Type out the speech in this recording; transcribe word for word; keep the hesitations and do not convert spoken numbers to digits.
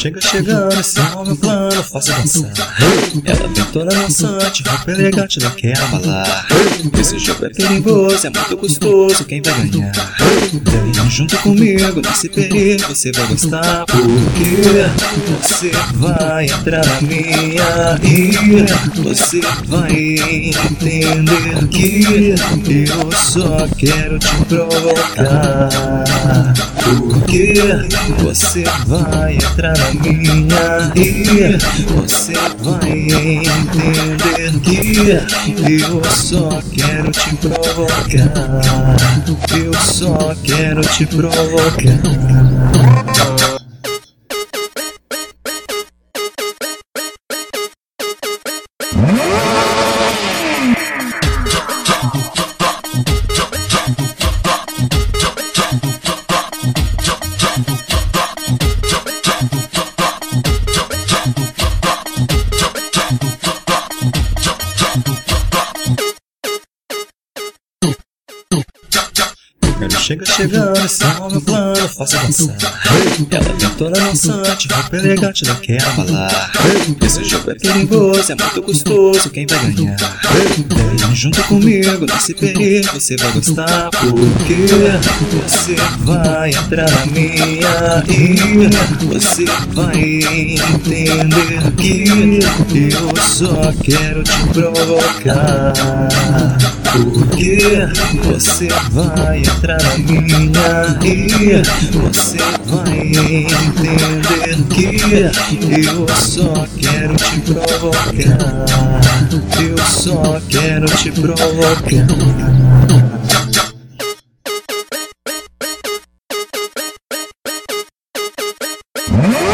chega chegando, esse é o meu plano, faça dançar. Ela vem toda dançante, roupa elegante, não quer abalar. Esse jogo é perigoso, é muito custoso, quem vai ganhar? Vem junto comigo, nesse perigo você vai gostar. Porque você vai entrar na minha ilha, você vai entender que eu só quero te provocar. Porque você vai entrar na minha ilha, você vai entender que eu só quero te provocar. Eu só quero te provocar. Quero chega chegando, esse é o meu plano, faça dançar. Ela vem toda dançante, roupa elegante, não quer abalar. Esse jogo é perigoso, é muito custoso, quem vai ganhar? Vem junto comigo, nesse perigo você vai gostar. Porque você vai entrar na minha ilha, você vai entender que eu só quero te provocar. Porque você vai entrar na minha ilha, você vai entender que eu só quero te provocar. Eu só quero te provocar. Hum?